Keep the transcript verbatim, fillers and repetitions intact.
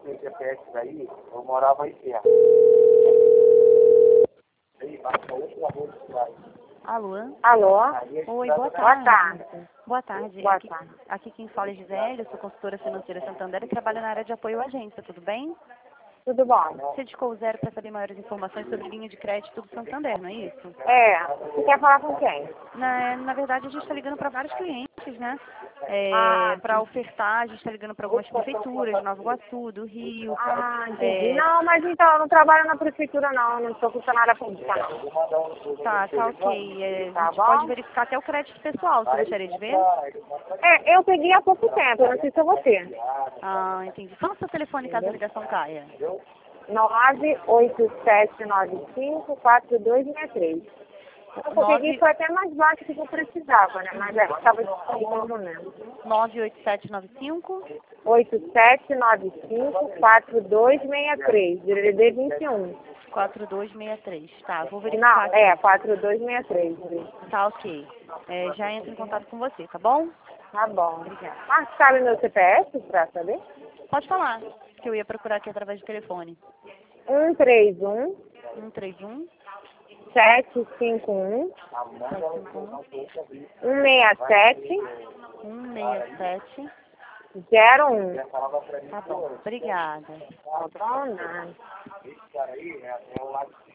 aquele G P S daí, eu morava aí perto. Aí, vai pra outra rua de cidade. Alô? Alô? Oi, boa Boa tarde. tarde. Boa tarde. Boa aqui, tarde. aqui quem fala é Gisele, eu sou consultora financeira Santander e trabalho na área de apoio à agência, tudo bem? Tudo bom? Você discou o zero para saber maiores informações sobre linha de crédito do Santander, não é isso? É, você quer falar com quem? Na, na verdade, a gente está ligando para vários clientes, né? É, Ah, para ofertar, a gente está ligando para algumas prefeituras, de Nova Iguaçu, do Rio. Ah, entendi. É, Não, mas então, eu não trabalho na prefeitura não, eu não sou funcionária pública não. tá, tá ok. É, a Tá gente bom? pode verificar até o crédito pessoal, você gostaria de ver? É, eu peguei há pouco tempo, eu não sei se é você. Ah, entendi. Fala o seu telefone caso a ligação caia. nove oito sete nove cinco quatro dois seis três. Eu peguei foi até mais baixo do que eu precisava, né? Mas é, estava disponível mesmo. nove oito sete nove cinco oito sete nove cinco quatro dois seis três, D D D vinte e um. quatro dois seis três. Tá, vou Não, verificar aqui. é, quatro dois seis três. Tá ok. É, já entro em contato com você, tá bom? Tá bom. Obrigada. Ah, sabe meu C P S pra saber? Pode falar, que eu ia procurar aqui através do telefone. um três um um três um sete cinco um sete cinco um um seis sete um seis sete. zero um. Tá bom, obrigada. Tá bom, né? Esse cara aí, né, é o lado